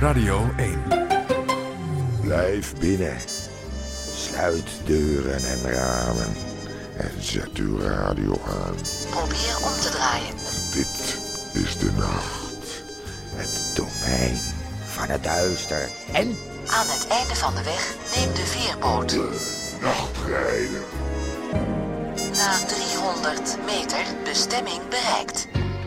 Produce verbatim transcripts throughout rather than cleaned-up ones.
Radio één. Blijf binnen. Sluit deuren en ramen. En zet uw radio aan. Probeer om te draaien. Dit is de nacht. Het domein van het duister. En aan het einde van de weg neem de veerboot. De nachtrijder. Na driehonderd meter bestemming bereikt.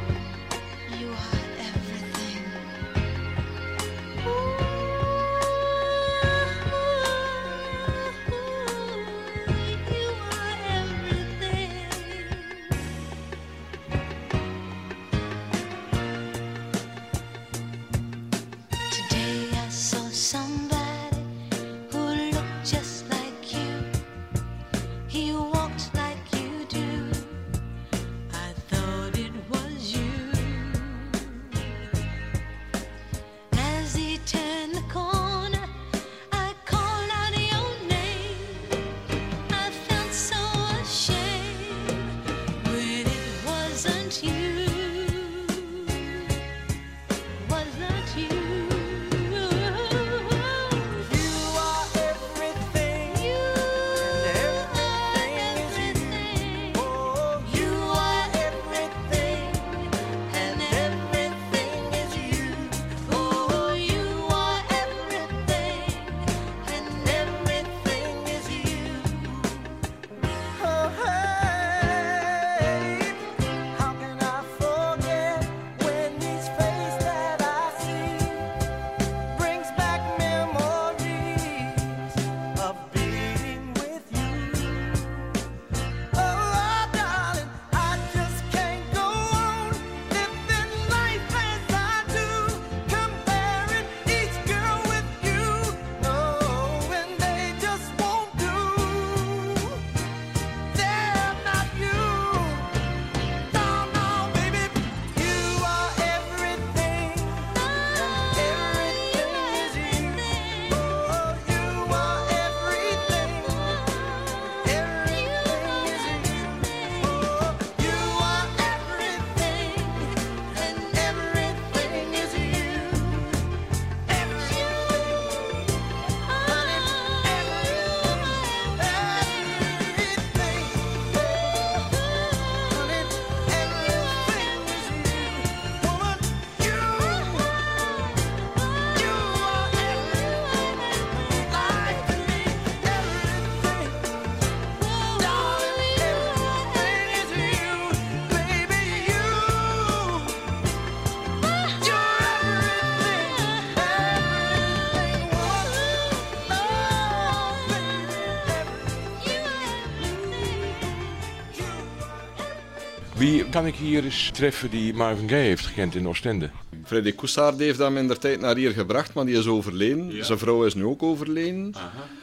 Wie kan ik hier eens treffen die Marvin Gaye heeft gekend in Oostende? Freddy Coussard heeft hem in der tijd naar hier gebracht, maar die is overleden. Ja. Zijn vrouw is nu ook overleden.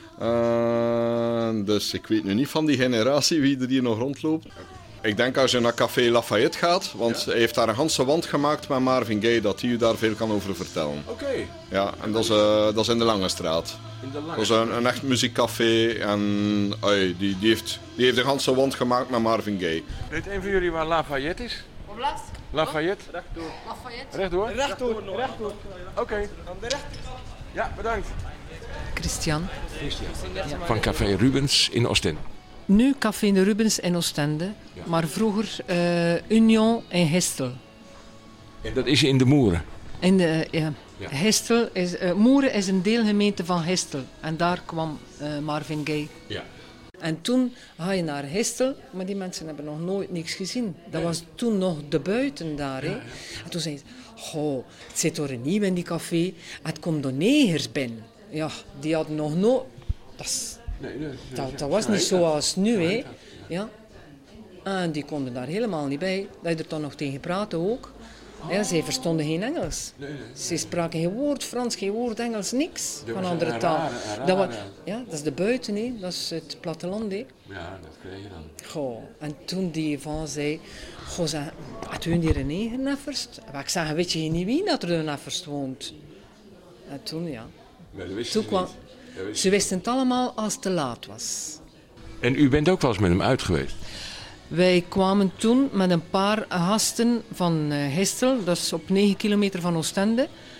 Uh, dus ik weet nu niet van die generatie wie er hier nog rondloopt. Ik denk als je naar Café Lafayette gaat, want ja. hij heeft daar een ganse wand gemaakt met Marvin Gaye, dat hij u daar veel kan over vertellen. Oké. Okay. Ja, en dat is, uh, dat is in de Lange Straat. In de Lange dat is een, een echt muziekcafé en ui, die, die, heeft, die heeft een ganse wand gemaakt met Marvin Gaye. Weet een van jullie waar Lafayette is? Oblast? Lafayette? Rechtdoor. Lafayette? Rechtdoor? Rechtdoor. Rechtdoor. Oké. Okay. Aan de rechterkant. Ja, bedankt. Christian. Christian. Ja. Van Café Rubens in Oostende. Nu Café de Rubens in Oostende, ja. Maar vroeger uh, Union in Hestel. En dat is in de Moeren? In de, ja. Ja. Hestel is, uh, Moeren is een deelgemeente van Hestel. En daar kwam uh, Marvin Gaye. Ja. En toen ga je naar Hestel, maar die mensen hebben nog nooit niks gezien. Dat was toen nog de buiten daar. Ja, ja. En toen zei ze, goh, het zit er nieuw in die café. Het komt door negers binnen. Ja, die hadden nog nooit... Dat is... Nee, nee, nee, dat, dat was niet zoals nu, hè. Ja. En die konden daar helemaal niet bij. Dat je er dan nog tegen praten ook. Ja, zij verstonden geen Engels. Nee, nee, nee. Ze spraken geen woord Frans, geen woord Engels, niks van andere taal. Dat, was, ja, dat is de buiten, hè. Dat is het platteland. Hè. Ja, dat kreeg je dan. Goh. En toen die van zei, goh, zeg, had u hier een negerneffers? Ik zeg, weet je niet wie dat er een neffers woont? En toen, ja. Maar dat wist toen je kwam, niet. Wist ze wisten het allemaal als het te laat was. En u bent ook wel eens met hem uit geweest? Wij kwamen toen met een paar gasten van uh, Hestel, dat is op negen kilometer van Oostende.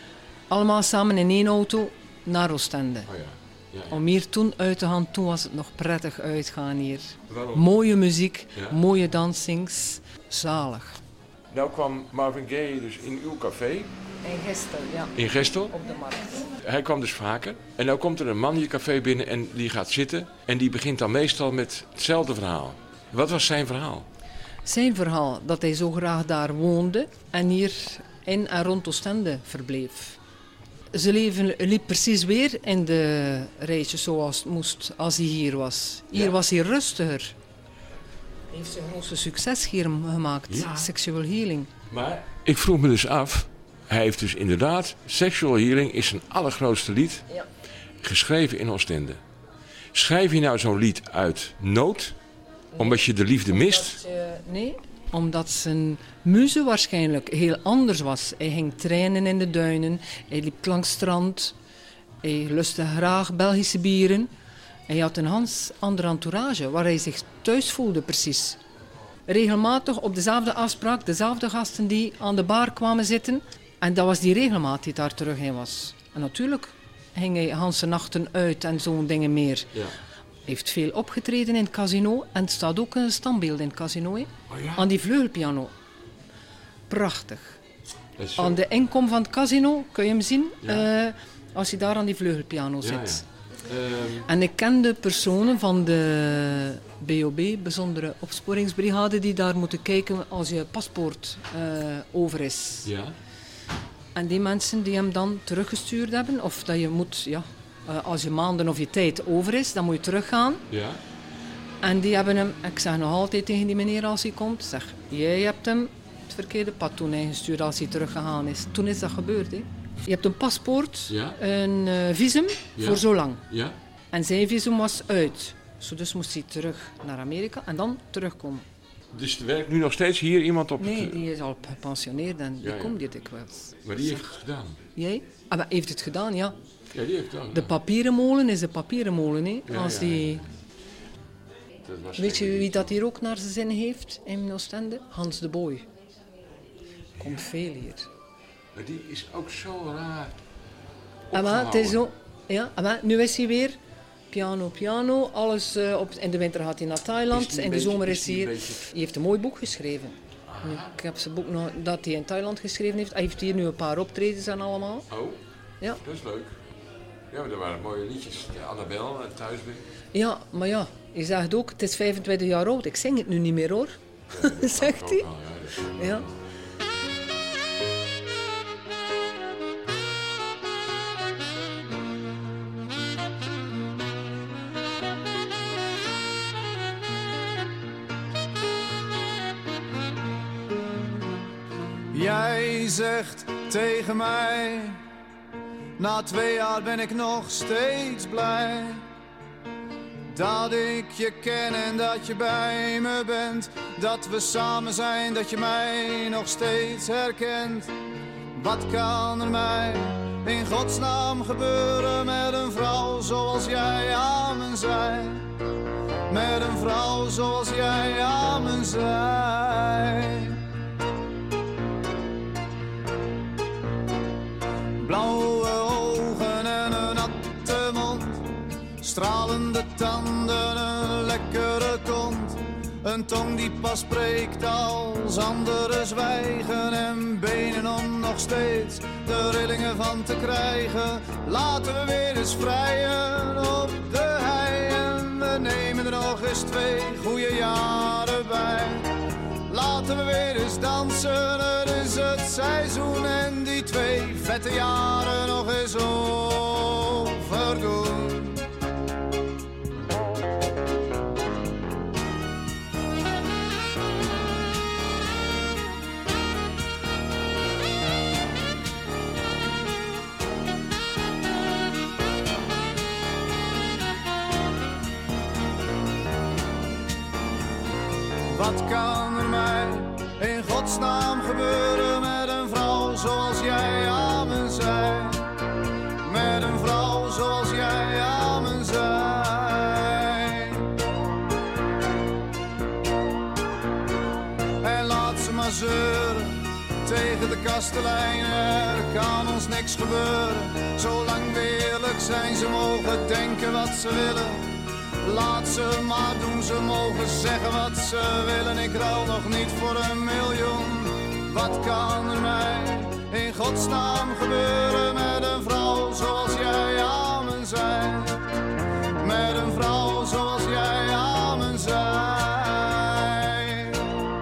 allemaal samen in één auto naar Oostende. Oh ja. Ja, ja. Om hier toen uit te gaan, toen was het nog prettig uitgaan hier. Waarom? Mooie muziek, Ja. mooie dansings, zalig. Nou kwam Marvin Gaye dus in uw café In Gestel, ja, in Gestel. op de markt. Hij kwam dus vaker. En nou komt er een man in je café binnen en die gaat zitten. En die begint dan meestal met hetzelfde verhaal. Wat was zijn verhaal? Zijn verhaal, dat hij zo graag daar woonde en hier in en rond Oostende verbleef. Zijn leven liep precies weer in de rijtjes zoals het moest als hij hier was. Hier Ja. was hij rustiger. Hij heeft zijn grootste succes hier gemaakt, Ja. Sexual Healing. Maar ik vroeg me dus af. Hij heeft dus inderdaad... Sexual Healing is zijn allergrootste lied. Ja. Geschreven in Oostende. Schrijf je nou zo'n lied uit nood? Omdat je de liefde mist? Dat, eh, nee, omdat zijn muze waarschijnlijk heel anders was. Hij ging trainen in de duinen, hij liep langs het strand, hij lustte graag Belgische bieren. Hij had een hans andere entourage waar hij zich thuis voelde precies. Regelmatig op dezelfde afspraak, dezelfde gasten die aan de bar kwamen zitten. En dat was die regelmaat die daar terug in was. En natuurlijk ging hij Hanse nachten uit en zo'n dingen meer. Ja. Hij heeft veel opgetreden in het casino en er staat ook een standbeeld in het casino. Hè? Oh ja? Aan die vleugelpiano. Prachtig. Dat is zo- Aan de inkom van het casino kun je hem zien Ja. eh, als hij daar aan die vleugelpiano Ja, zit. ja. Ehm, En ik ken de personen van de B O B, Bijzondere Opsporingsbrigade, die daar moeten kijken als je paspoort eh, over is. ja. En die mensen die hem dan teruggestuurd hebben, of dat je moet, ja, eh, als je maanden of je tijd over is, dan moet je teruggaan. Ja. En die hebben hem, ik zeg nog altijd tegen die meneer als hij komt, zeg, jij hebt hem het verkeerde pad toen ingestuurd als hij teruggegaan is. Toen is dat gebeurd. Hè. Je hebt een paspoort, Ja. een eh, visum Ja. voor zo lang. Ja. En zijn visum was uit. Zo dus moest hij terug naar Amerika en dan terugkomen. Dus er werkt nu nog steeds hier iemand op Nee, het... die is al gepensioneerd en die Ja, ja. komt hier dikwijls. Maar die heeft het gedaan. Jij? Ah, maar heeft het gedaan, ja. Ja, die heeft het gedaan. De papieren molen is de papieren molen. Hè. Ja, Als ja, die... Dat was Weet je geen- wie dat hier ook naar zijn zin heeft in Oostende? Hans de Boy. Komt veel hier. Maar die is ook zo raar. Ah, maar het is opgehouden. zo... Ja, ah, maar nu is hij weer piano, piano. Alles, eh, op, in de winter gaat hij naar Is Thailand. die een In de beetje- zomer is is die hij een hier. beetje- Hij heeft een mooi boek geschreven. Nu, ik heb zijn boek nog, dat hij in Thailand geschreven heeft. Hij heeft hier nu een paar optredens en allemaal. Oh, Ja, dat is leuk. Ja, maar er waren mooie liedjes. De Annabel en Thuisbeen. ja maar ja, hij zegt ook, het is vijfentwintig jaar oud. Ik zing het nu niet meer hoor. Zegt hij. Oh, ja, dat is- Ja. Jij zegt tegen mij, na twee jaar ben ik nog steeds blij. Dat ik je ken en dat je bij me bent. Dat we samen zijn, dat je mij nog steeds herkent. Wat kan er mij in godsnaam gebeuren met een vrouw zoals jij aan me zij? Met een vrouw zoals jij aan me zij. Blauwe ogen en een natte mond, stralende tanden, een lekkere kont. Een tong die pas spreekt als anderen zwijgen. En benen om nog steeds de rillingen van te krijgen. Laten we weer eens vrijen op de hei. En we nemen er nog eens twee goede jaren bij. Laten we weer eens dansen, het is het seizoen. En die twee vette jaren nog eens overdoen. Wat kan er mij in godsnaam gebeuren met een vrouw zoals jij aan me zij? Met een vrouw zoals jij aan me zij. En laat ze maar zeuren tegen de kastelein. Er kan ons niks gebeuren, zolang we eerlijk zijn. Ze mogen denken wat ze willen, laat ze maar doen. Ze mogen zeggen wat ze willen, ik ruil nog niet voor een miljoen. Wat kan er mij in godsnaam gebeuren met een vrouw zoals jij aan me zijn? Met een vrouw zoals jij aan me zijn.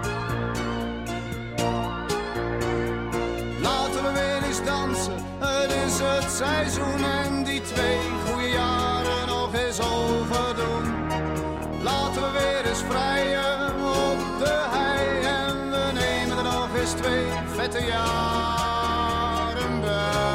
Laten we weer eens dansen, het is het seizoen. En die twee goede jaren nog eens overdoen. Laten we weer eens vrijen op de hei. En we nemen er nog eens twee vette jaren bij.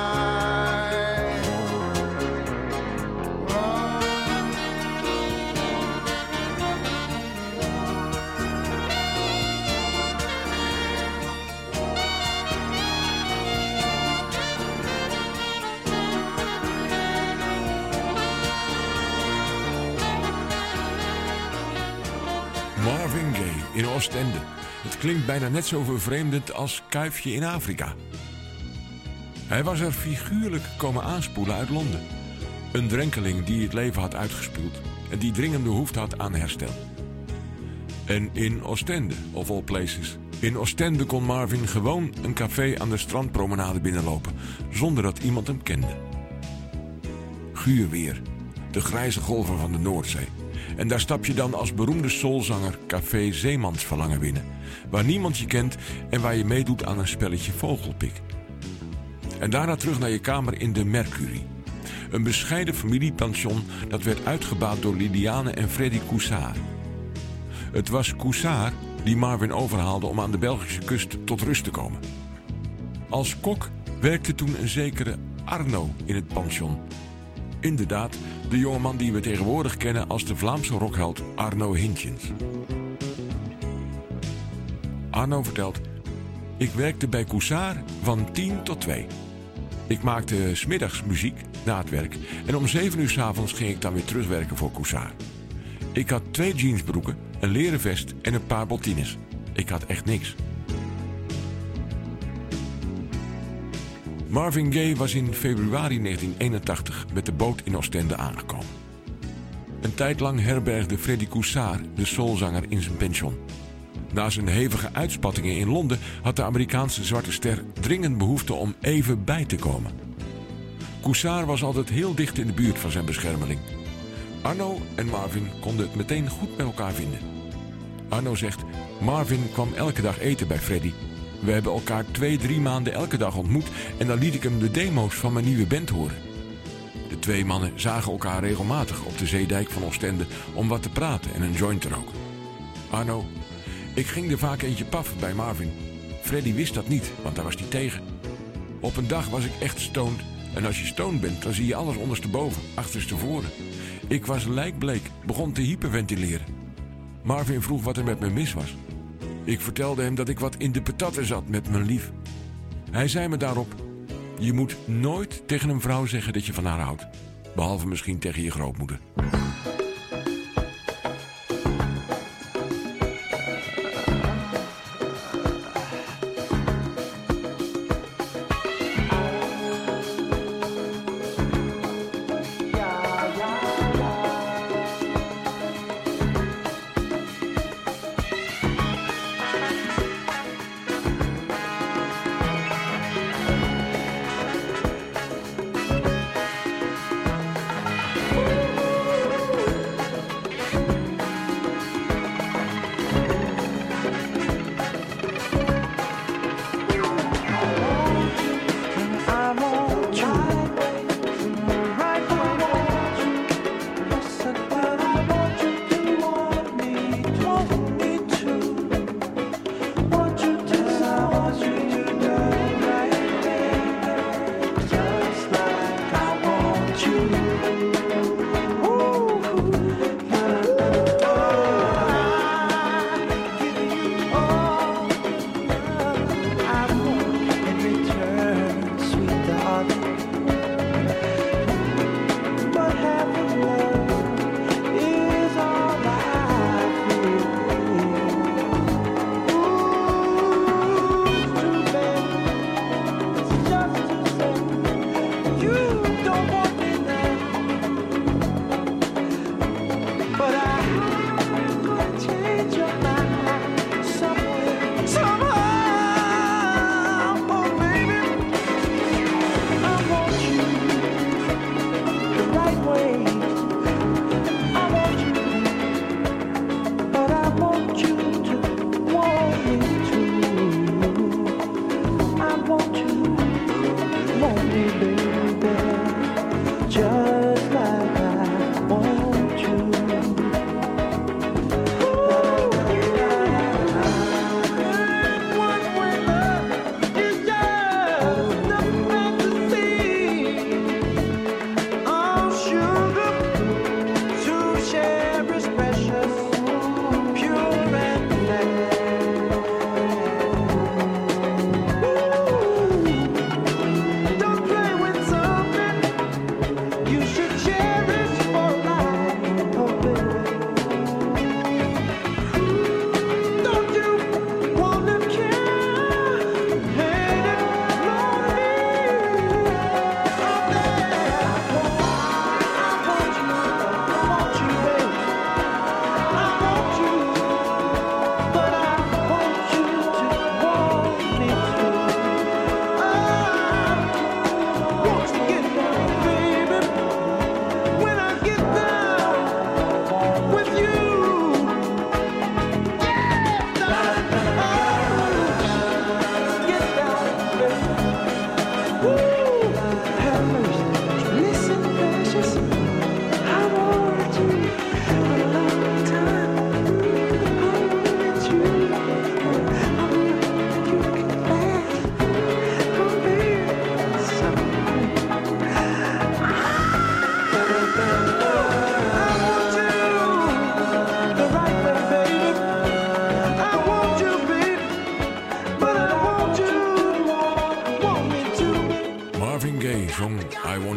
Marvin Gaye in Oostende. Het klinkt bijna net zo vervreemdend als Kuifje in Afrika. Hij was er figuurlijk komen aanspoelen uit Londen. Een drenkeling die het leven had uitgespuwd en die dringend behoefte had aan herstel. En in Oostende, of all places. In Oostende kon Marvin gewoon een café aan de strandpromenade binnenlopen, zonder dat iemand hem kende. Guur weer, de grijze golven van de Noordzee. En daar stap je dan als beroemde soulzanger Café Zeemansverlangen binnen, waar niemand je kent en waar je meedoet aan een spelletje vogelpik. En daarna terug naar je kamer in de Mercury. Een bescheiden familiepension dat werd uitgebaat door Liliane en Freddy Coussard. Het was Coussard die Marvin overhaalde om aan de Belgische kust tot rust te komen. Als kok werkte toen een zekere Arno in het pension. Inderdaad, de jongeman die we tegenwoordig kennen als de Vlaamse rockheld Arno Hintjens. Arno vertelt: ik werkte bij Coussard van tien tot twee. Ik maakte 's middags muziek na het werk en om zeven uur 's avonds ging ik dan weer terugwerken voor Coussard. Ik had twee jeansbroeken, een leren vest en een paar bottines. Ik had echt niks. Marvin Gaye was in februari negentien eenentachtig met de boot in Oostende aangekomen. Een tijd lang herbergde Freddy Coussard de soulzanger in zijn pension. Na zijn hevige uitspattingen in Londen had de Amerikaanse zwarte ster dringend behoefte om even bij te komen. Coussard was altijd heel dicht in de buurt van zijn beschermeling. Arno en Marvin konden het meteen goed met elkaar vinden. Arno zegt: Marvin kwam elke dag eten bij Freddy. We hebben elkaar twee, drie maanden elke dag ontmoet en dan liet ik hem de demo's van mijn nieuwe band horen. De twee mannen zagen elkaar regelmatig op de zeedijk van Oostende om wat te praten en een joint te roken. Arno: ik ging er vaak eentje paffen bij Marvin. Freddy wist dat niet, want daar was hij tegen. Op een dag was ik echt stoned en als je stoned bent, dan zie je alles ondersteboven, achterstevoren. Ik was lijkbleek, begon te hyperventileren. Marvin vroeg wat er met me mis was. Ik vertelde hem dat ik wat in de patatten zat met mijn lief. Hij zei me daarop: je moet nooit tegen een vrouw zeggen dat je van haar houdt. Behalve misschien tegen je grootmoeder.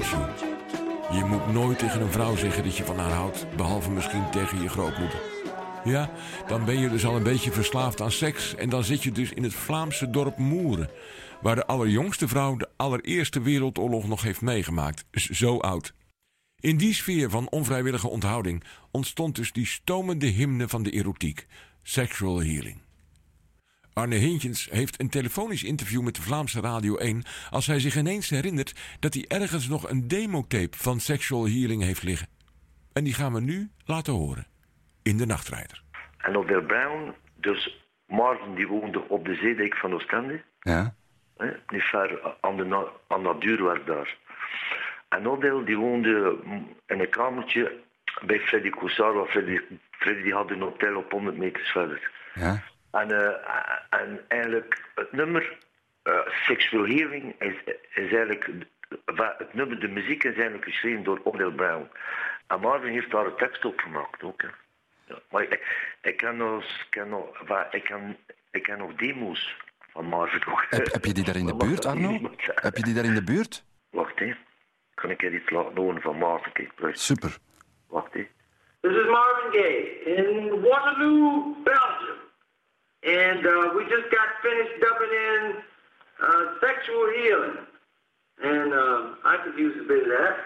issue. Je moet nooit tegen een vrouw zeggen dat je van haar houdt, behalve misschien tegen je grootmoeder. Ja, dan ben je dus al een beetje verslaafd aan seks en dan zit je dus in het Vlaamse dorp Moeren, waar de allerjongste vrouw de allereerste wereldoorlog nog heeft meegemaakt. Zo oud. In die sfeer van onvrijwillige onthouding ontstond dus die stomende hymne van de erotiek, Sexual Healing. Arne Hintjens heeft een telefonisch interview met de Vlaamse Radio één als hij zich ineens herinnert dat hij ergens nog een demotape van Sexual Healing heeft liggen. En die gaan we nu laten horen in de Nachtrijder. En Odell Brown, dus Marvin die woonde op de zeedijk van Oostende. Ja. Hè, niet ver aan de, na- aan dat duurwerk daar. En Odell die woonde in een kamertje bij Freddy Coussard. Freddy, Freddy die had een hotel op honderd meters verder. Ja. En, uh, en eigenlijk het nummer uh, Sexual Healing is, is eigenlijk het nummer, de muziek is eigenlijk geschreven door Odell Brown. En Marvin heeft daar een tekst op gemaakt ook. Hè. Ja, maar ik, ik ken nog, ken nog, ik ken, ik ken nog demo's van Marvin ook. Heb, heb je die daar in de buurt, Arno? Heb je die daar in de buurt? Wacht hè, kan ik er iets laten horen van Marvin? Kijk, super. Wacht hè. This is Marvin Gaye in Waterloo, Belgium. And uh, we just got finished dubbing in uh, Sexual Healing. And uh, I could use a bit of that.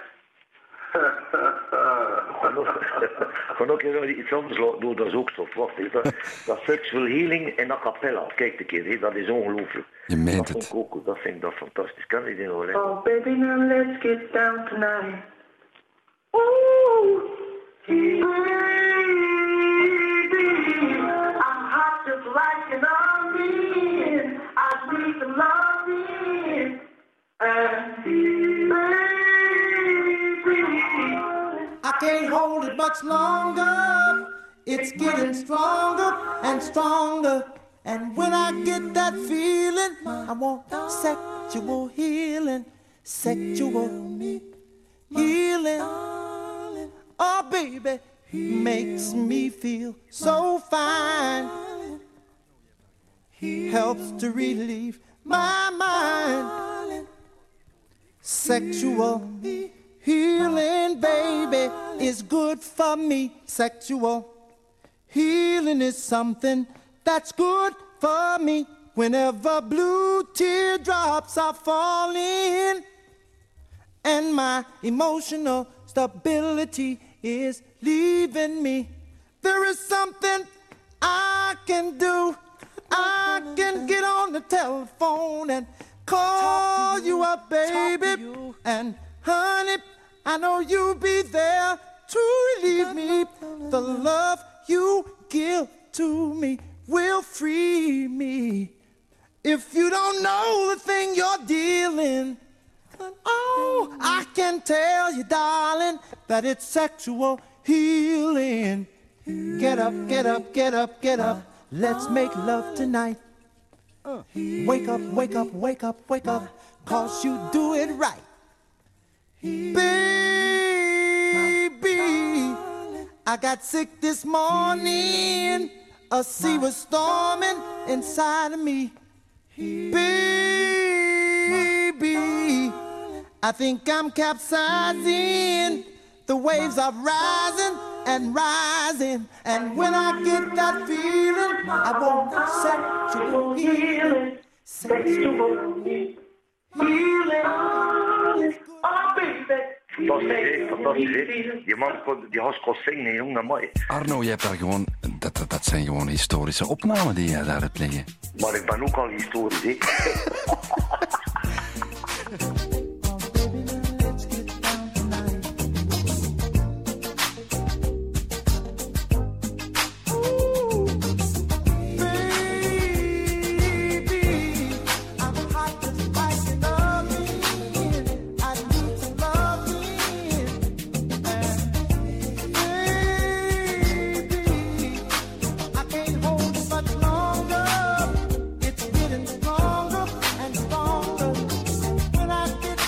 Ik kan ook iets anders laten doen, dat is ook stof. Wacht even, dat, dat Sexual Healing in a cappella. Kijk een keer, he, dat is ongelooflijk. Je meent dat het. Ook, dat vind ik dat fantastisch. Kan je die nog wel? Oh baby, now let's get down tonight. Ooh, baby, I'm hot just like an onion. I need some loving. And baby, I can't hold it much longer. It's getting stronger and stronger. And when I get that feeling, I want sexual healing, sexual healing. Oh, baby, makes me feel so fine. Helps to relieve my mind. Sexual healing, baby, is good for me. Sexual healing is something that's good for me. Whenever blue teardrops are falling and my emotional stability is leaving me, there is something I can do. I can get on the telephone and call you up, baby, and honey, I know you'll be there to relieve me. The love you give to me will free me. If you don't know the thing you're dealing, oh, I can tell you, darling, that it's sexual healing. Get up, get up, get up, get up. Let's make love tonight. Wake up, wake up, wake up, wake up, 'cause you do it right. Baby, I got sick this morning. A sea was storming inside of me. Baby, I think I'm capsizing. The waves are rising and rising. And when I get that feeling, I want sexual healing. Sexual healing. oh baby. Fantastisch, hè? Fantastisch, hè? Die man kon, die gast kon zingen, jong, dat mooi. Arno, je hebt daar gewoon... Dat, dat, dat zijn gewoon historische opnamen die je daar hebt liggen. Maar ik ben ook al historisch, hè? When I get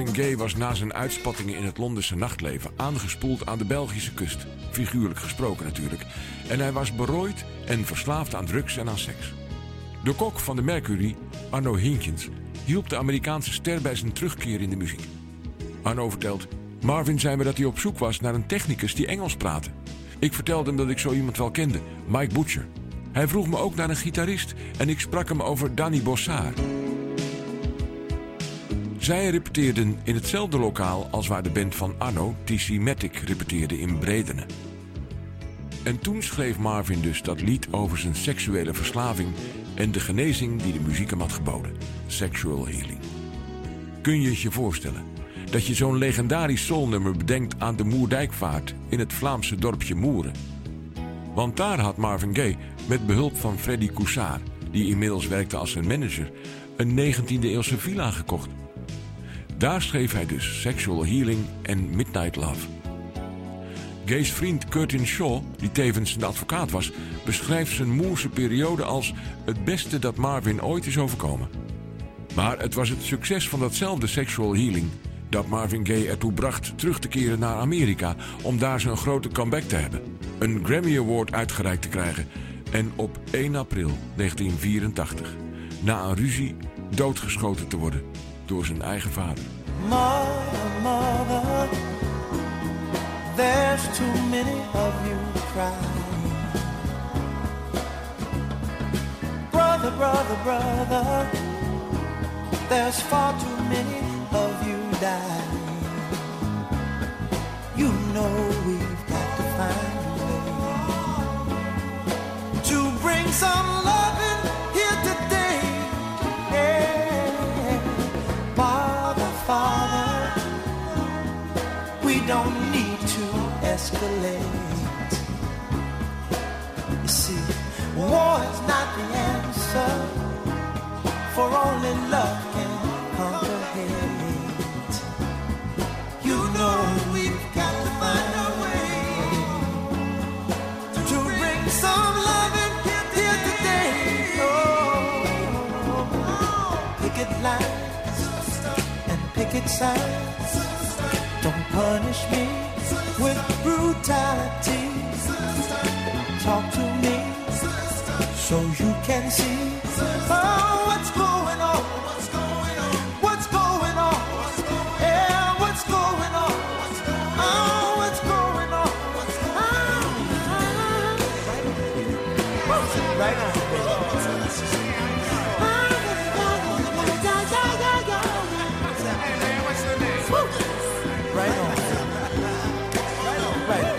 Marvin Gaye was na zijn uitspattingen in het Londense nachtleven aangespoeld aan de Belgische kust. Figuurlijk gesproken natuurlijk. En hij was berooid en verslaafd aan drugs en aan seks. De kok van de Mercury, Arno Hinkins, hielp de Amerikaanse ster bij zijn terugkeer in de muziek. Arno vertelt: Marvin zei me dat hij op zoek was naar een technicus die Engels praatte. Ik vertelde hem dat ik zo iemand wel kende, Mike Butcher. Hij vroeg me ook naar een gitarist en ik sprak hem over Danny Bossard. Zij repeteerden in hetzelfde lokaal als waar de band van Arno, T C Matic, repeteerde in Bredene. En toen schreef Marvin dus dat lied over zijn seksuele verslaving en de genezing die de muziek hem had geboden. Sexual Healing. Kun je het je voorstellen dat je zo'n legendarisch soulnummer bedenkt aan de Moerdijkvaart in het Vlaamse dorpje Moeren? Want daar had Marvin Gaye met behulp van Freddy Coussard, die inmiddels werkte als zijn manager, een negentiende eeuwse villa gekocht. Daar schreef hij dus Sexual Healing en Midnight Love. Gaye's vriend Curtin Shaw, die tevens zijn advocaat was, beschrijft zijn Moerse periode als het beste dat Marvin ooit is overkomen. Maar het was het succes van datzelfde Sexual Healing dat Marvin Gaye ertoe bracht terug te keren naar Amerika om daar zijn grote comeback te hebben, een Grammy Award uitgereikt te krijgen en op één april negentien vierentachtig na een ruzie doodgeschoten te worden door zijn eigen vader. Mother, mother, there's too many of you crying. Brother, brother, brother, there's far too many of you dying. You know we've got to find a way to bring some loving here today. Yeah. Father, Father, we don't need to escalate. You see, war is not the answer, for only love can conquer hate. You know we've got to find a way to bring some love in here today. Oh, picket lines and picket signs. Don't punish me with brutality. Talk to me so you can see. Oh, what's going on? What's going on? What's going on? Yeah, what's going on? Oh, what's going on? Oh, right on. Right on. Right on.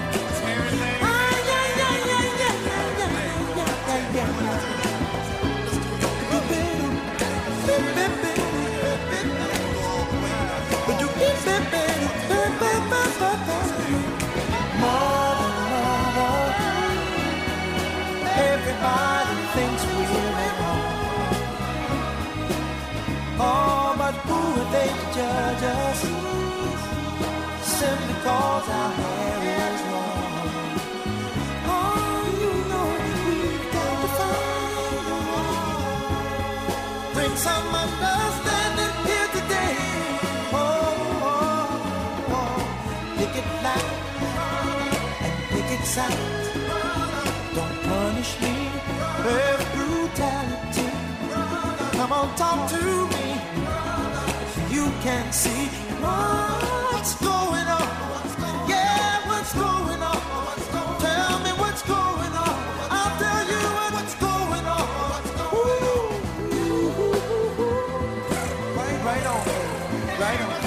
Everybody thinks we're at home. Oh, but who are they to judge us? Simply cause our hair is long. Oh, you know we've got to find a way. Bring some understanding here today. Oh, oh, oh. Pick it loud and pick it sound. Don't punish me with brutality. Come on, talk to me. You can see what's going on. Yeah, what's going on? Tell me what's going on. I'll tell you what's going on. Ooh. Right, right on, right on.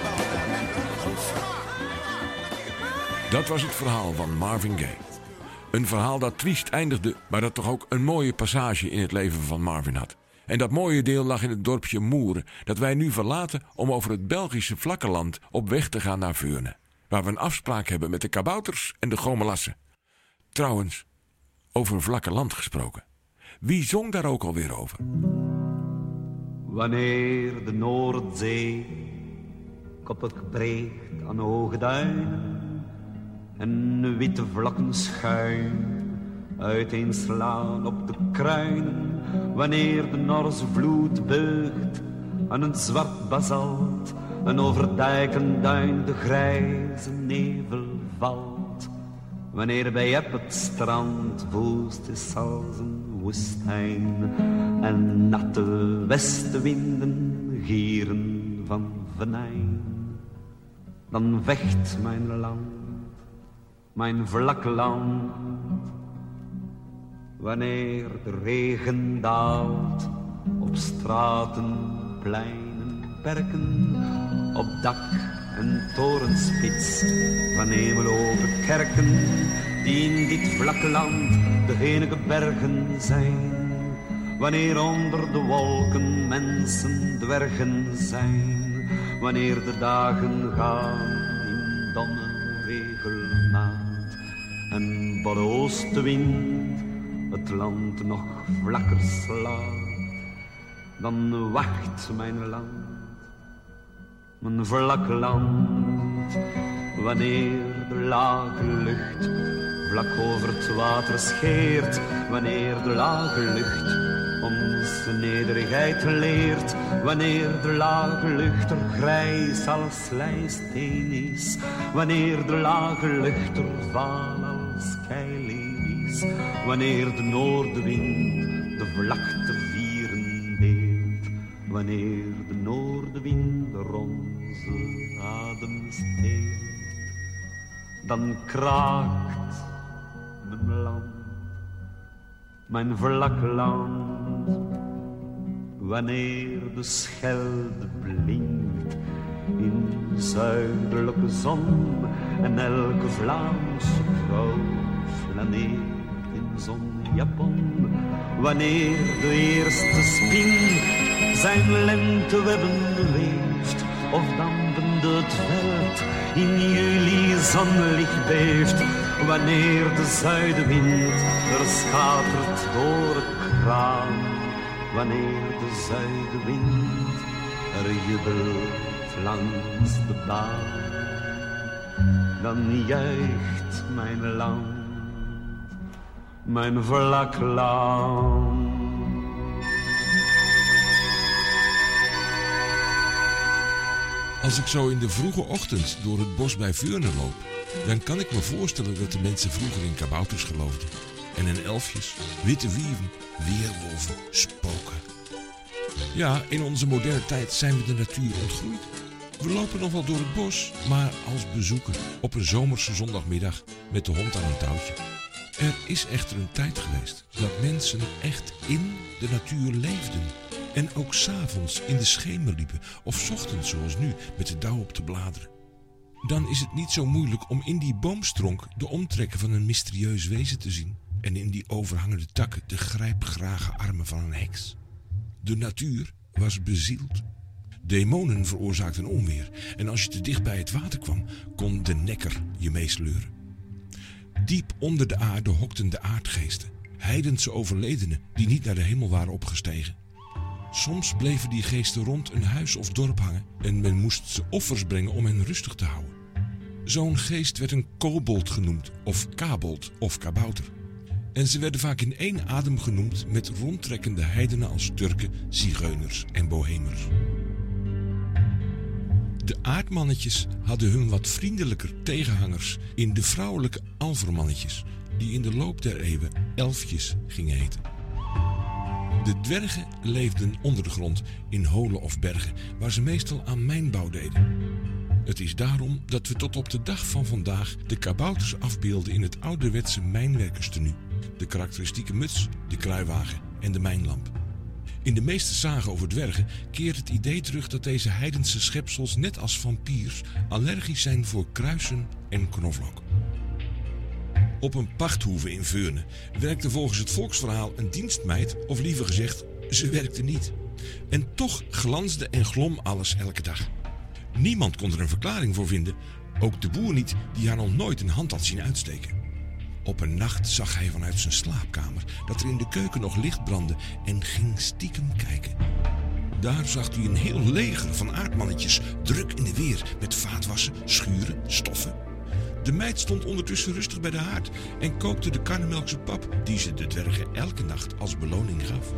Dat was het verhaal van Marvin Gaye. Een verhaal dat triest eindigde, maar dat toch ook een mooie passage in het leven van Marvin had. En dat mooie deel lag in het dorpje Moeren, dat wij nu verlaten om over het Belgische vlakke land op weg te gaan naar Veurne. Waar we een afspraak hebben met de kabouters en de gomelassen. Trouwens, over vlakke land gesproken. Wie zong daar ook alweer over? Wanneer de Noordzee koppig breekt aan hoge duinen en witte vlakken schuin uiteenslaan op de kruinen, wanneer de Norse vloed beugt aan een zwart basalt en over dijk en duin de grijze nevel valt, wanneer bij Ep het strand woest is als een woestijn en natte westenwinden gieren van venijn, dan vecht mijn land, mijn vlak land. Wanneer de regen daalt op straten, pleinen, perken, op dak en torenspits van hemelhoge kerken, die in dit vlakke land de enige bergen zijn. Wanneer onder de wolken mensen dwergen zijn, wanneer de dagen gaan in domme regelmaat en bij de oostenwind het land nog vlakker slaat, dan wacht mijn land, mijn vlak land, wanneer de lage lucht vlak over het water scheert, wanneer de lage lucht ons nederigheid leert, wanneer de lage lucht er grijs als slijsteen is, wanneer de lage lucht er vaal als keileen is, wanneer de noordenwind de vlakte vieren deelt, wanneer de noordenwind er onze adem steelt, dan kraakt mijn land, mijn vlak land, wanneer de Schelde blinkt in zuidelijke zon en elke Vlaamse vrouw flaneert in zonjapon, wanneer de eerste spin zijn lentewebben weeft of dampende het veld in juli zonlicht beeft, wanneer de zuidenwind er schatert door het kraan, wanneer de zuidenwind er jubelt langs de baan, dan juicht mijn land, mijn vlak land. Als ik zo in de vroege ochtend door het bos bij Veurne loop, dan kan ik me voorstellen dat de mensen vroeger in kabouters geloofden. En in elfjes, witte wieven, weerwolven, spoken. Ja, in onze moderne tijd zijn we de natuur ontgroeid. We lopen nog wel door het bos, maar als bezoeker op een zomerse zondagmiddag met de hond aan een touwtje. Er is echter een tijd geweest dat mensen echt in de natuur leefden. En ook 's avonds in de schemer liepen of 's ochtends zoals nu met de dauw op de bladeren. Dan is het niet zo moeilijk om in die boomstronk de omtrekken van een mysterieus wezen te zien. En in die overhangende takken de grijpgrage armen van een heks. De natuur was bezield. Demonen veroorzaakten onweer. En als je te dicht bij het water kwam, kon de nekker je meesleuren. Diep onder de aarde hokten de aardgeesten. Heidense overledenen die niet naar de hemel waren opgestegen. Soms bleven die geesten rond een huis of dorp hangen en men moest ze offers brengen om hen rustig te houden. Zo'n geest werd een kobold genoemd, of kabold, of kabouter. En ze werden vaak in één adem genoemd met rondtrekkende heidenen als Turken, zigeuners en bohemers. De aardmannetjes hadden hun wat vriendelijker tegenhangers in de vrouwelijke alvermannetjes, die in de loop der eeuwen elfjes gingen heten. De dwergen leefden onder de grond in holen of bergen, waar ze meestal aan mijnbouw deden. Het is daarom dat we tot op de dag van vandaag de kabouters afbeelden in het ouderwetse mijnwerkerstenu. De karakteristieke muts, de kruiwagen en de mijnlamp. In de meeste zagen over dwergen keert het idee terug dat deze heidense schepsels net als vampiers allergisch zijn voor kruisen en knoflook. Op een pachthoeve in Veurne werkte volgens het volksverhaal een dienstmeid, of liever gezegd, ze werkte niet. En toch glansde en glom alles elke dag. Niemand kon er een verklaring voor vinden, ook de boer niet, die haar nog nooit een hand had zien uitsteken. Op een nacht zag hij vanuit zijn slaapkamer dat er in de keuken nog licht brandde en ging stiekem kijken. Daar zag hij een heel leger van aardmannetjes, druk in de weer, met vaatwassen, schuren, stoffen. De meid stond ondertussen rustig bij de haard en kookte de karnemelkse pap, die ze de dwergen elke nacht als beloning gaf.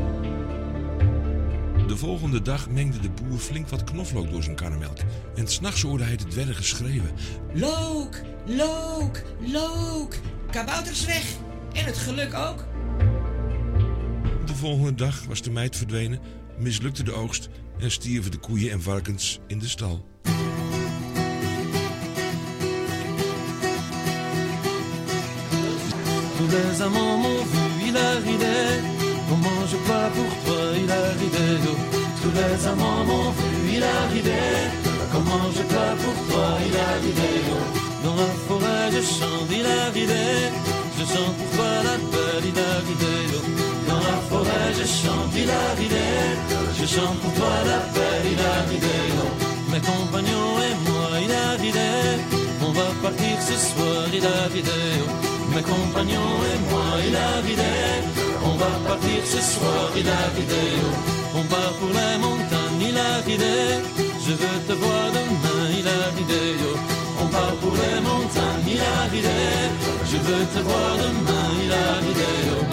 De volgende dag mengde de boer flink wat knoflook door zijn karnemelk en 's nachts hoorde hij de dwergen schreeuwen: Look, look, look, kabouters weg en het geluk ook. De volgende dag was de meid verdwenen, mislukte de oogst en stierven de koeien en varkens in de stal. Tous les amants m'ont vu, il arrivait. Comment je pars pour toi, il arrivait. Oh. Tous les amants m'ont vu, il arrivait. Comment je pars pour toi, il arrivait. Oh. Dans la forêt je chante, il arrivait. Je chante pour toi la belle, il arrivait. Oh. Dans la forêt je chante, il arrivait. Je chante pour toi la belle, il arrivait. Oh. Mes compagnons et moi, il arrivait. On va partir ce soir, il arrivait. Oh. Mes compagnons et moi, il arrivait. On va partir ce soir, il arrivait. Oh. On part pour les montagnes, il arrivait. Je veux te voir demain, il arrivait. Oh. On part pour les montagnes, il arrivait. Je veux te voir demain, il arrivait. Oh.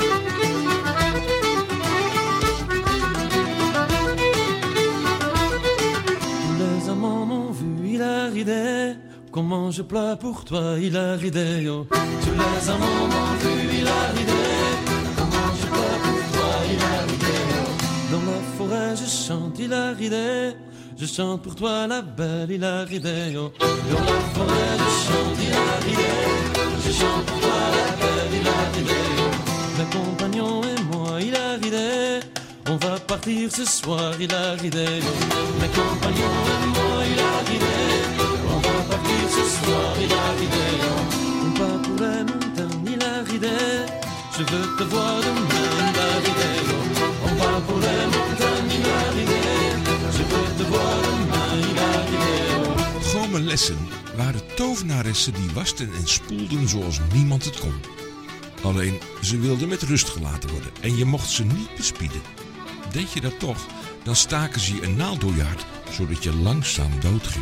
Tous les amants m'ont vu, il arrivait. Comment je pleure pour toi, il arrivait. Oh. Tous les amants m'ont vu, il arrivait. Comment je pleure pour toi, il arrivait. Oh. Dans la forêt je chante, il arrivait. Je chante pour toi la belle, il arrivait. Oh. Dans la forêt je chante, il arrivait. Je chante pour toi la belle, il arrivait. Oh. Mes compagnons et moi, il arrivait. On va partir ce soir, il arrivait. Oh. Mes compagnons et moi, il arrivait. On va partir ce soir, il arrivait. Oh. On part pour les montagnes, il arrivait. Je veux te voir demain, il arrivait. Oh. On va pour les montagnes, il arrivait. Je veux te voir demain, il arrivait. Oh. Gomelessen waren tovenaressen die wasten en spoelden zoals niemand het kon. Alleen, ze wilden met rust gelaten worden en je mocht ze niet bespieden. Deed je dat toch, dan staken ze je een naald door je hart, zodat je langzaam doodging.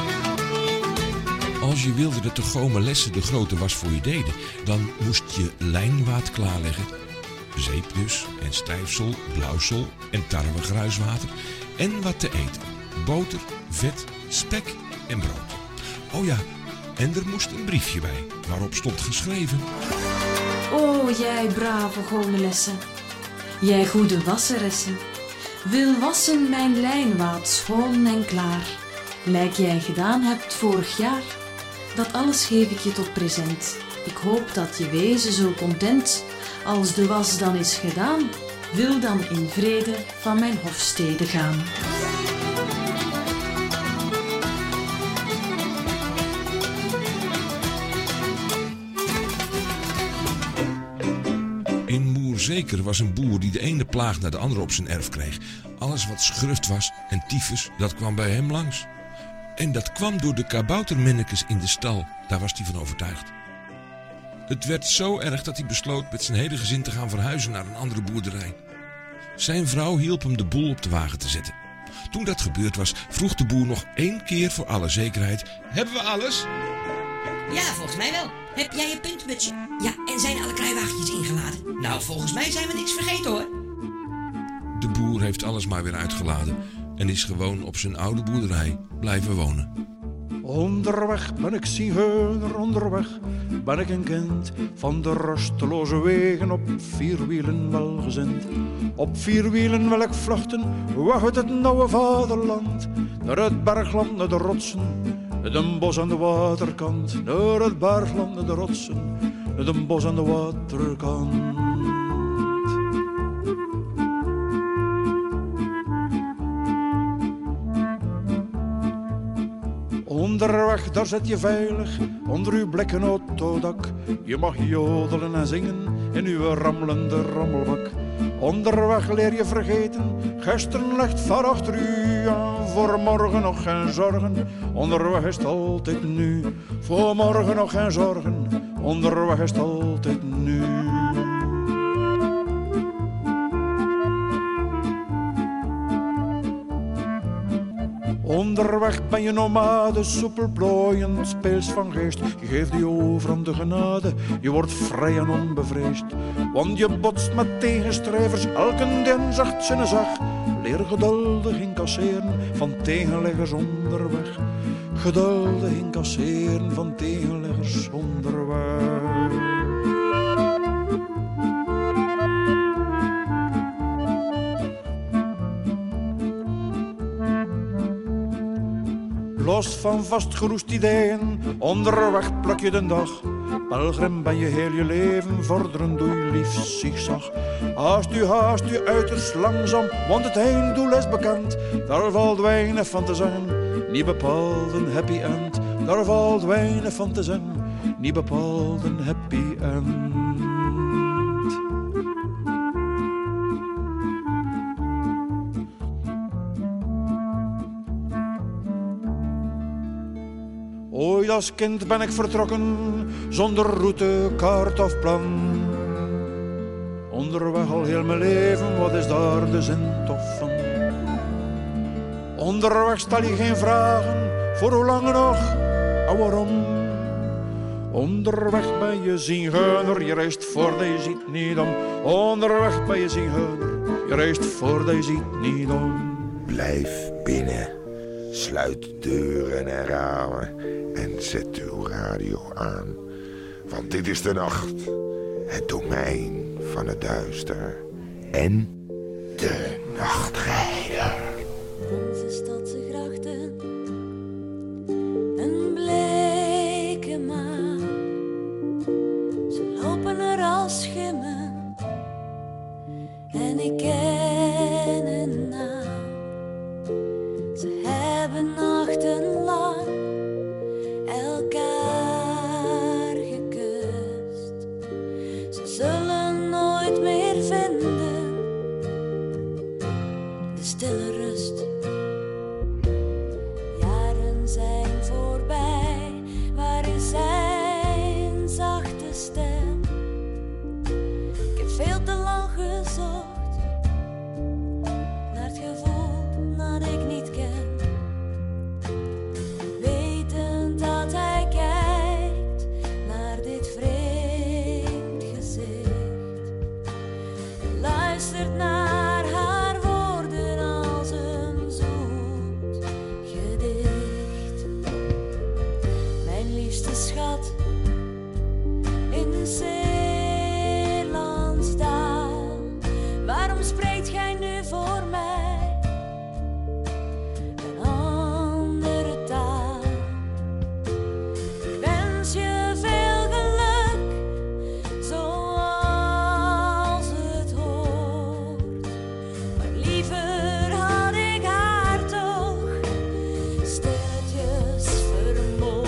Als je wilde dat de gomelessen de grote was voor je deden, dan moest je lijnwaad klaarleggen, zeep dus en stijfsel, blauwsel en tarwegruiswater en wat te eten. Boter, vet, spek en brood. Oh ja, en er moest een briefje bij, waarop stond geschreven: O jij brave gomelessen, jij goede wasseressen, wil wassen mijn lijnwaad schoon en klaar, lijk jij gedaan hebt vorig jaar. Dat alles geef ik je tot present. Ik hoop dat je wezen zo content. Als de was dan is gedaan, wil dan in vrede van mijn hofstede gaan. In Moerzeker was een boer die de ene plaag naar de andere op zijn erf kreeg. Alles wat schruft was en tyfus, dat kwam bij hem langs. En dat kwam door de kaboutermennekes in de stal, daar was hij van overtuigd. Het werd zo erg dat hij besloot met zijn hele gezin te gaan verhuizen naar een andere boerderij. Zijn vrouw hielp hem de boel op de wagen te zetten. Toen dat gebeurd was, vroeg de boer nog één keer voor alle zekerheid: hebben we alles? Ja, volgens mij wel. Heb jij je puntmutsje? Ja, en zijn alle kruiwagentjes ingeladen? Nou, volgens mij zijn we niks vergeten hoor. De boer heeft alles maar weer uitgeladen en is gewoon op zijn oude boerderij blijven wonen. Onderweg ben ik zigeuner, onderweg ben ik een kind van de rusteloze wegen, op vier wielen welgezind. Op vier wielen wil ik vluchten, weg uit het nauwe vaderland, naar het bergland, naar de rotsen, naar de bos aan de waterkant, naar het bergland, naar de rotsen, naar de bos aan de waterkant. Onderweg, daar zit je veilig, onder uw blikken autodak. Je mag jodelen en zingen in uw rammelende rammelbak. Onderweg leer je vergeten, gisteren ligt ver achter u. En voor morgen nog geen zorgen, onderweg is het altijd nu. Voor morgen nog geen zorgen, onderweg is het altijd nu. Onderweg ben je nomade, soepel plooiend, speels van geest. Je geeft je over aan de genade, je wordt vrij en onbevreesd. Want je botst met tegenstrevers, elke dinsdag zinnesdag. Leer geduldig incasseren van tegenleggers onderweg. Geduldig incasseren van tegenleggers onderweg. Los van vastgeroest ideeën, onderweg pluk je de dag. Pelgrim ben je heel je leven, vorderen doe je lief zigzag. Haast u, haast u uiterst langzaam, want het einddoel is bekend. Daar valt weinig van te zeggen, niet bepaald een happy end. Daar valt weinig van te zeggen, niet bepaald een happy end. Ooit als kind ben ik vertrokken, zonder route, kaart of plan. Onderweg al heel mijn leven, wat is daar de zin toch van? Onderweg stel je geen vragen, voor hoe lang nog en waarom? Onderweg ben je zigeuner, je reist voordat je ziet niet om. Onderweg ben je zigeuner, je reist voordat je ziet niet om. Blijf binnen, sluit deuren en ramen en zet uw radio aan. Want dit is de nacht, het domein van het duister en de nachtrijder. Onze stadse grachten, een bleke maan. Ze lopen er als schimmen en ik ken een naam. Ze hebben nachtenlang elkaar gekust. Ze zullen nooit meer vinden de stille rust. Jaren zijn voorbij, waar is zijn zachte stem? Ik heb veel te lang gezocht naar het gevoel dat ik niet ken. Wetend dat hij kijkt naar dit vreemd gezicht. Luistert naar haar woorden als een zoet gedicht. Mijn liefste schat in Zeelands taal. Waarom spreekt gij nu voor mij een andere taal? Ik wens je veel geluk, zoals het hoort. Maar liever had ik haar toch stilletjes vermoord.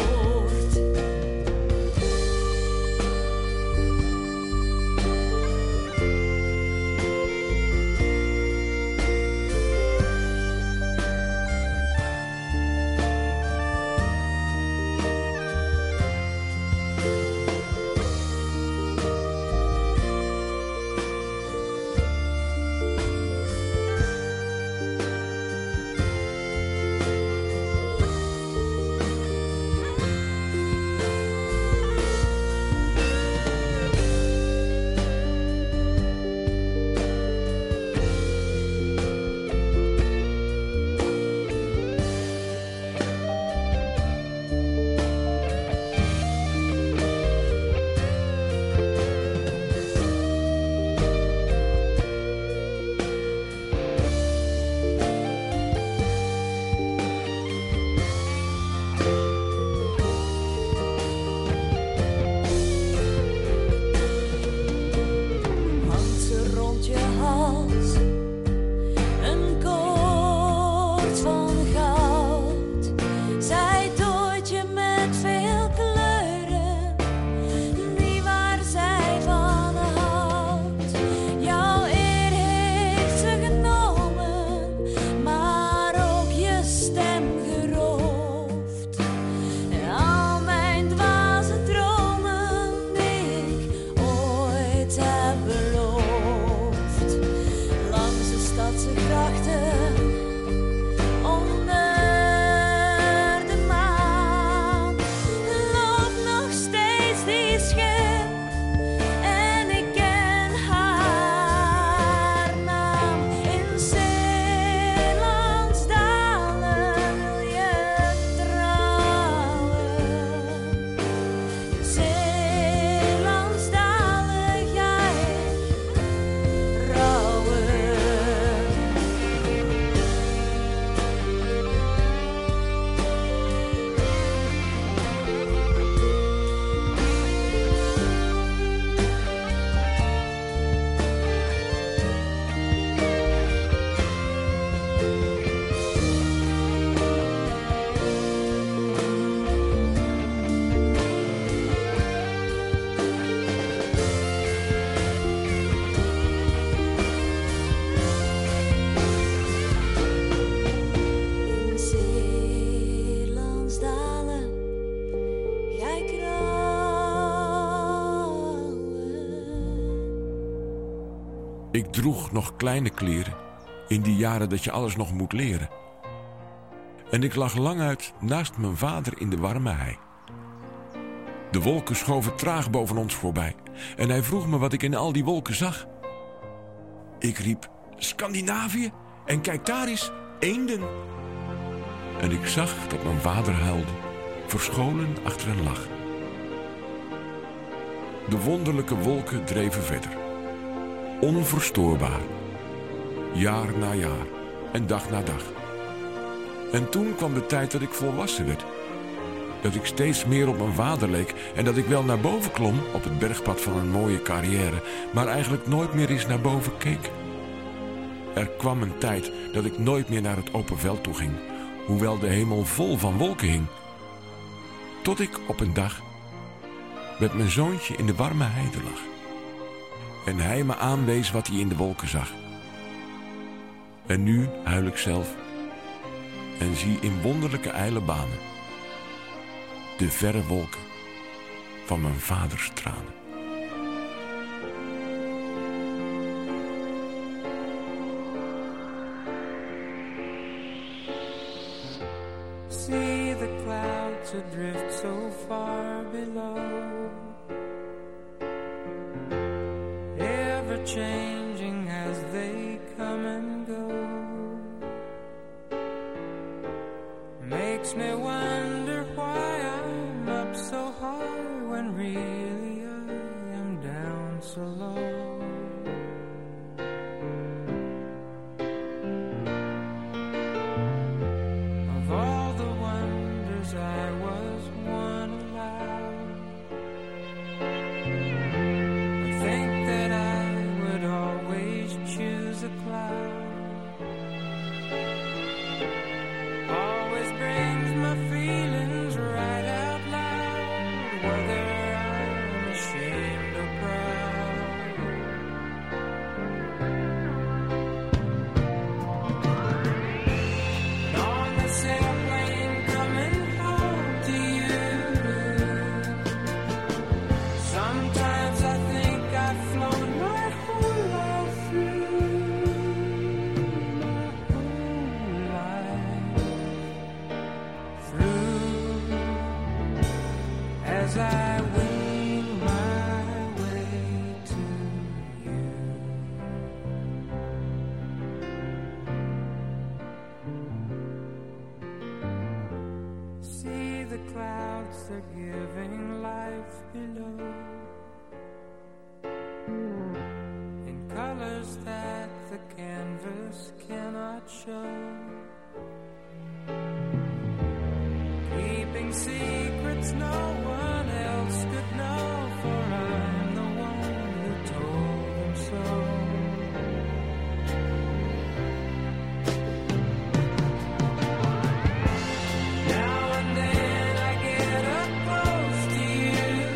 Ik droeg nog kleine kleren, in die jaren dat je alles nog moet leren. En ik lag lang uit naast mijn vader in de warme hei. De wolken schoven traag boven ons voorbij. En hij vroeg me wat ik in al die wolken zag. Ik riep, Scandinavië, en kijk daar eens, eenden. En ik zag dat mijn vader huilde, verscholen achter een lach. De wonderlijke wolken dreven verder. Onverstoorbaar. Jaar na jaar en dag na dag. En toen kwam de tijd dat ik volwassen werd. Dat ik steeds meer op mijn vader leek en dat ik wel naar boven klom op het bergpad van een mooie carrière, maar eigenlijk nooit meer eens naar boven keek. Er kwam een tijd dat ik nooit meer naar het open veld toe ging, hoewel de hemel vol van wolken hing. Tot ik op een dag met mijn zoontje in de warme heide lag. En hij me aanwees wat hij in de wolken zag. En nu huil ik zelf en zie in wonderlijke ijle banen de verre wolken van mijn vaders tranen. See the clouds adrift so far below, ever changing as they come and go. Makes me wonder why I'm up so high when really I am down so low. Of all the wonders I was one allowed, I think that I would always choose a cloud. Always brings my feelings right out loud, whether I'm ashamed or proud. On this airplane coming home to you, sometimes I think I've flown my whole life through, my whole life through, as I wing my way to you. See the clouds, they're giving life below, in colors that the canvas cannot show, keeping secrets no one else could know, for I'm the one who told them so. Now and then I get up close to you,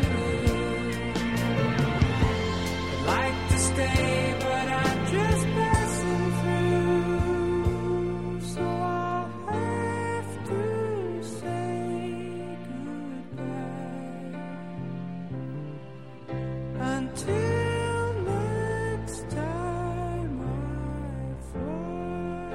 I'd like to stay, but I'm just passing through, so I'll have to say goodbye until next time I fly.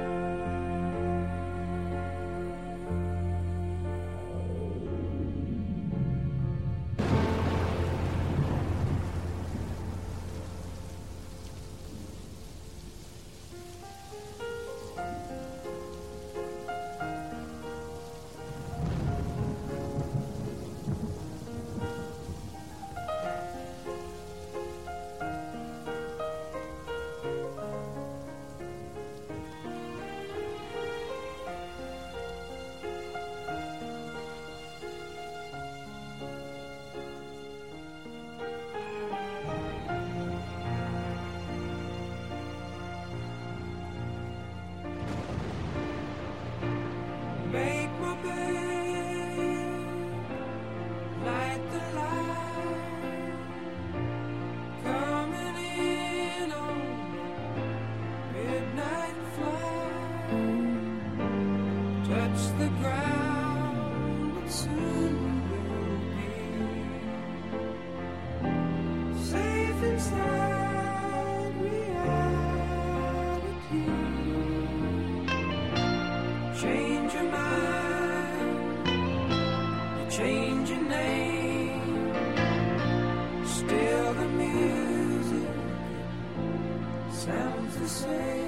Make my bed, light the light, coming in on midnight flight, touch the ground, but soon we'll be safe inside reality. change your mind, you change your name, still the music sounds the same.